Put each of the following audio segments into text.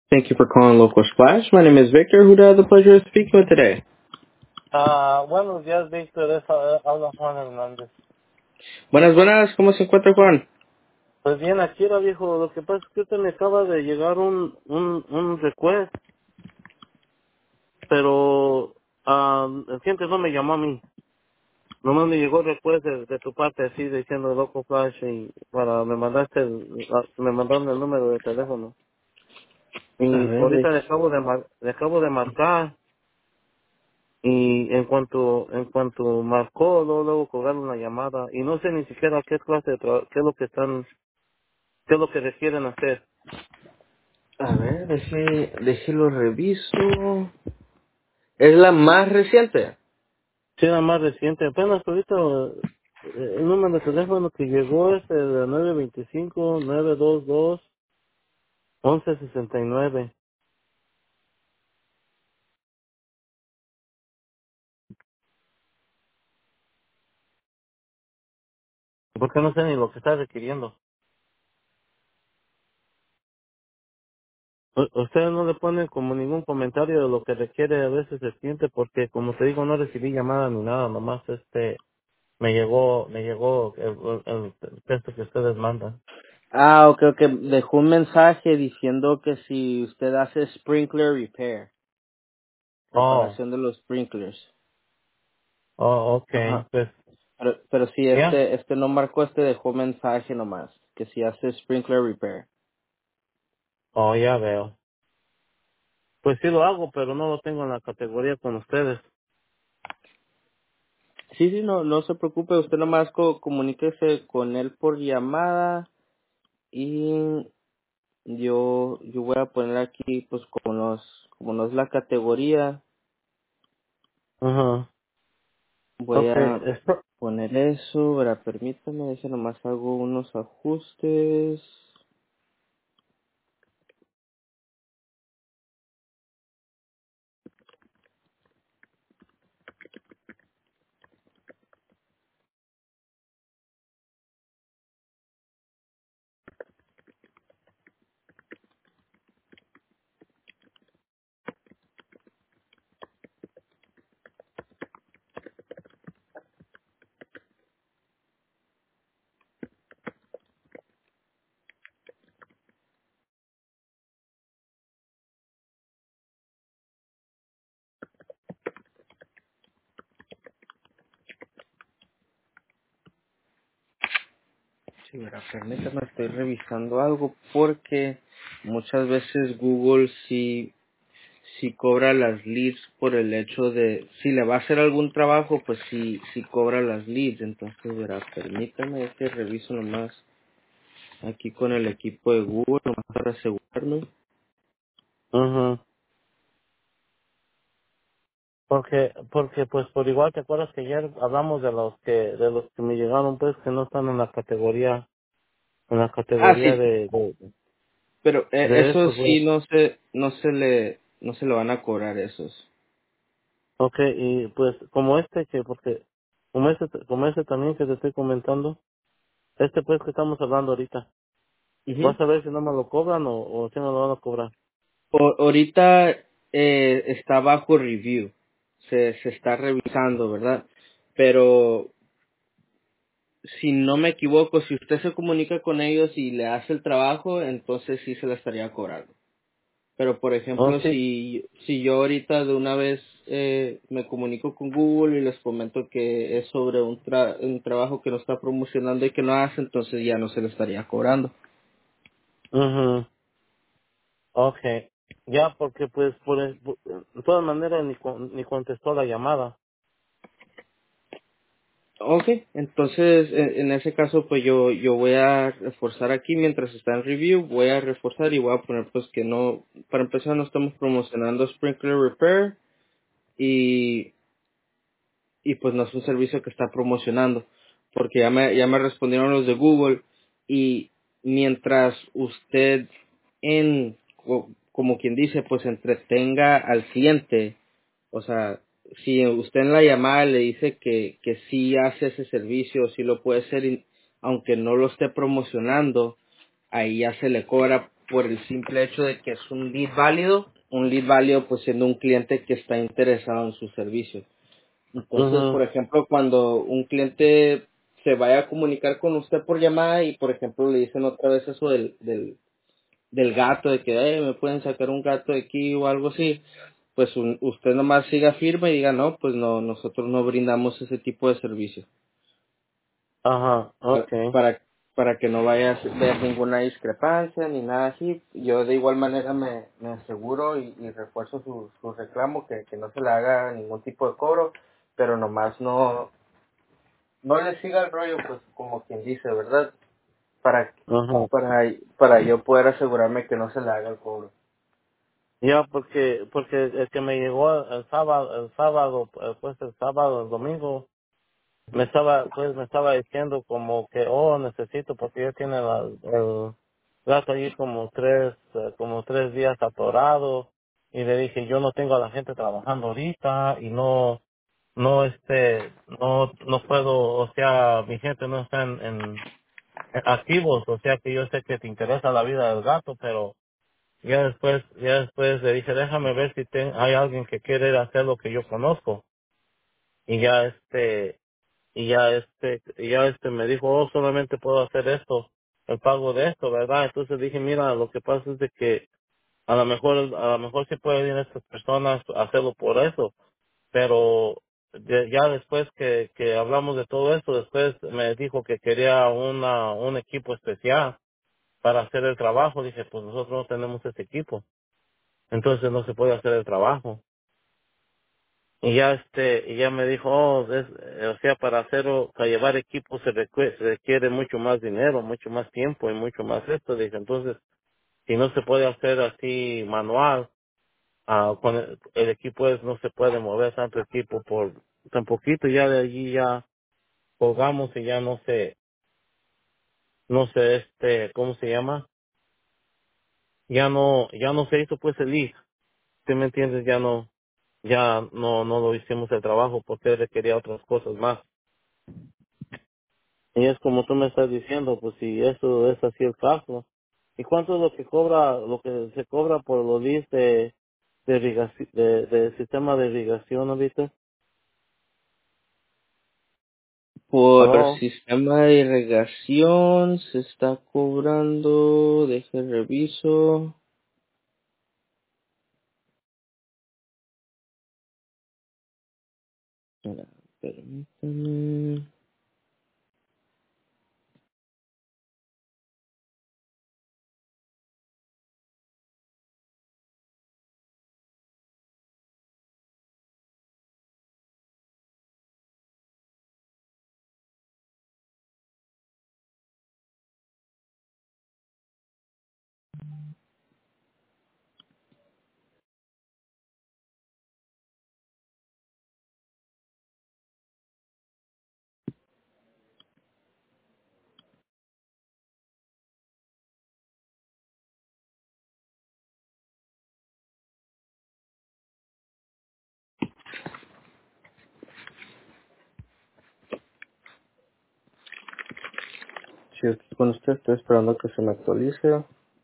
Thank you for calling Local Splash. My name is Victor. Who do I have the pleasure of speaking with today? Buenos días, Víctor. Habla Juan Hernández. Buenas, buenas. ¿Cómo se encuentra Juan? Pues bien, aquí era viejo. Lo que pasa es que ahorita me acaba de llegar un request, pero el cliente no me llamó a mí. Nomás me llegó el request de tu parte, así diciendo Loco Flash, y me mandaste me mandaron el número de teléfono. A Y ver, ahorita le acabo de marcar, y en cuanto marcó, luego colgaron una llamada, y no sé ni siquiera qué clase de qué es lo que qué es lo que requieren hacer. déjelo reviso. ¿Es la más reciente? Sí, era más reciente. Apenas ahorita el número de teléfono que llegó es el 925-922-1169. Porque no sé ni lo que está requiriendo. Ustedes no le ponen como ningún comentario de lo que requiere a veces el cliente, porque como te digo, no recibí llamada ni nada, nomás me llegó el texto que ustedes mandan. Ah, ok, ok. Dejó un mensaje diciendo que si usted hace sprinkler repair, Oh, reparación de los sprinklers. okay, Ajá. pues, Pero sí, ya, este no marcó, dejó mensaje nomás, que si hace sprinkler repair. ya veo. Pues sí lo hago, pero no lo tengo en la categoría con ustedes. Sí, sí, no se preocupe, usted nomás comuníquese con él por llamada y yo voy a poner aquí pues como no es la categoría, Ajá. voy Okay, a poner eso. Verá, permítame, deje nomás hago unos ajustes. Sí, verá, permítame, estoy revisando algo porque muchas veces Google sí cobra las leads por el hecho de, si le va a hacer algún trabajo, pues sí cobra las leads. Entonces, verá, permítame, reviso nomás aquí con el equipo de Google, nomás para asegurarme. ajá. Porque pues por igual te acuerdas que ayer hablamos de los que me llegaron pues que no están en la Ah, categoría sí, pero de eso eso, pues. sí no se le van a cobrar esos. Okay, y pues como porque como este también que te estoy comentando, pues que estamos hablando ahorita, Ujú. vas a ver si no me lo cobran o si me lo van a cobrar. Ahorita está bajo review, se está revisando, ¿verdad? Pero si no me equivoco, si usted se comunica con ellos y le hace el trabajo, entonces sí se le estaría cobrando. Pero por Oh, ejemplo, sí. si yo ahorita de una vez me comunico con Google y les comento que es sobre un trabajo que no está promocionando y que no hace, entonces ya no se le estaría cobrando. Mhm. Okay. Ya, porque pues de todas maneras ni contestó la llamada. Ok, entonces en ese caso pues yo voy a reforzar aquí mientras está en review, voy a reforzar y voy a poner pues que no, para empezar no estamos promocionando Sprinkler Repair y pues no es un servicio que está promocionando, porque ya me respondieron los de Google y mientras usted como quien dice, pues entretenga al cliente, o sea, si usted en la llamada le dice que sí hace ese servicio, sí lo puede hacer, aunque no lo esté promocionando, ahí ya se le cobra por el simple hecho de que es un lead válido pues siendo un cliente que está interesado en su servicio. Entonces, por Mhm. ejemplo, cuando un cliente se vaya a comunicar con usted por llamada y, por ejemplo, le dicen otra vez eso del gato, de que me pueden sacar un gato de aquí o algo así, pues usted nomás siga firme y diga, no, pues no, nosotros no brindamos ese tipo de servicio. Ajá, Pa- okay. Para, para que no vaya a ver ninguna discrepancia ni nada así. Yo de igual manera me aseguro y refuerzo su reclamo, que no se le haga ningún tipo de cobro, pero nomás no le siga el rollo, pues como quien dice, ¿verdad? Para, Ajá. para yo poder asegurarme que no se le haga el cobro. Ya, porque el que me llegó el sábado, el domingo, me estaba diciendo como que, oh, necesito, porque ya tiene el gato allí como 3 días atorado, y le dije, yo no tengo a la gente trabajando ahorita, y no puedo, o sea, mi gente no está en activos, o sea que yo sé que te interesa la vida del gato, pero ya después le dije, déjame ver si hay alguien que quiere hacer lo que yo conozco. Y ya me dijo, oh, solamente puedo hacer esto, el pago de esto, ¿verdad? Entonces dije, mira, lo que pasa es de que a lo mejor sí pueden estas personas hacerlo por eso, pero ya después que hablamos de todo esto, después me dijo que quería un equipo especial para hacer el trabajo. Dije, pues nosotros no tenemos ese equipo, entonces no se puede hacer el trabajo. Y ya me dijo, oh, o sea, para llevar equipos se requiere mucho más dinero, mucho más tiempo y mucho más esto. Dije, entonces, si no se puede hacer así manual, con el equipo no se puede mover tanto equipo por tan poquito. Ya de allí ya colgamos y ya no sé, ¿cómo se llama? Ya no se hizo pues el lead. ¿Sí me entiendes? Ya no lo hicimos el trabajo porque él requería otras cosas más. Y es como tú me estás diciendo, pues si eso es así el caso. ¿Y cuánto es lo que se cobra por los leads de sistema de irrigación ahorita? Por ¿Aló? sistema de irrigación se está cobrando, deje reviso. Espera, permítame. Si estoy con usted, estoy esperando que se me actualice.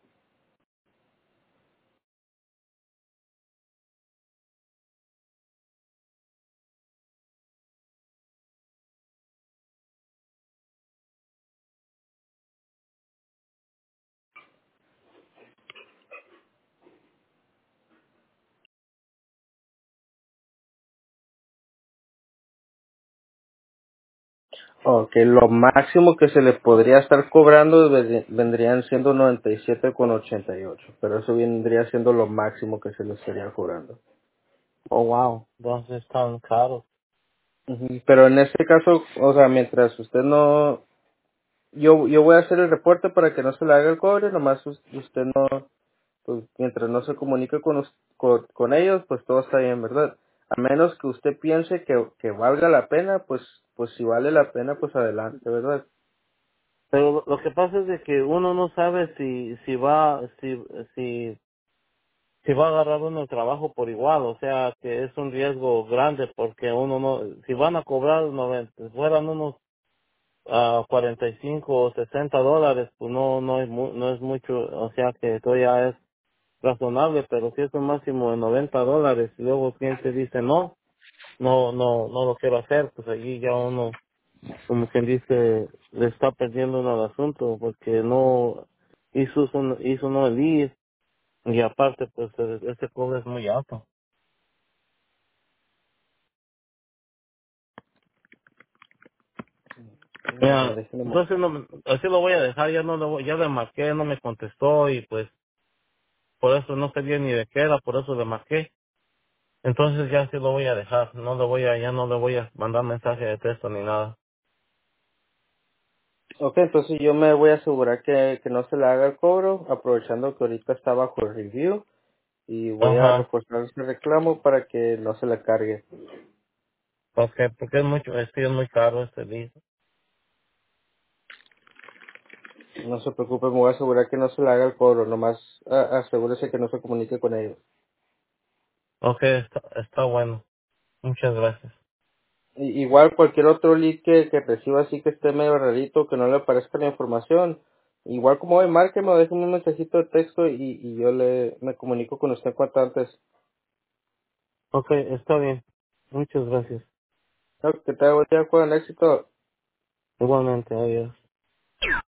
Ok, lo máximo que se le podría estar cobrando vendrían siendo 97,88, pero eso vendría siendo lo máximo que se le estaría cobrando. Oh, wow. Entonces están caros. Ujú. Pero en este caso, o sea, mientras usted no, yo voy a hacer el reporte para que no se le haga el cobre, nomás usted no, pues mientras no se comunique con ellos, pues todo está bien, ¿verdad? A menos que usted piense que valga la pena, pues si vale la pena, pues adelante, ¿verdad? Pero lo que pasa es de que uno no sabe si va a agarrar uno el trabajo por igual, o sea que es un riesgo grande porque uno no, si van a cobrar 90, fueran unos a 45 o 60 dólares, pues no es mucho, o sea que todavía es razonable, pero si es un máximo de 90 dólares y luego el cliente dice no lo quiero hacer, pues allí ya uno, como quien dice, le está perdiendo uno el asunto porque no hizo uno el lead y aparte pues ese cobre es muy alto. A ver, Mira, déjenme. entonces no, así lo voy a dejar, ya no lo ya le marqué, no me contestó y pues por eso no sabía ni de qué era, por eso le marqué. Entonces ya sí lo voy a dejar, ya no le voy a mandar mensaje de texto ni nada. Ok, entonces yo me voy a asegurar que no se le haga el cobro, aprovechando que ahorita está bajo el review, y voy a Ajá, reforzar ese reclamo para que no se le cargue. porque es mucho, sí es muy caro este lead. No se preocupe, me voy a asegurar que no se le haga el cobro, nomás asegúrese que no se comunique con ellos. Ok, está bueno. Muchas gracias. Igual cualquier otro lead que reciba así que esté medio rarito, que no le aparezca la información, igual como hoy, márqueme o déjeme un mensajito de texto y yo me comunico con usted cuanto antes. Ok, está bien. Muchas gracias. Que te haga buen día con éxito. Igualmente, adiós.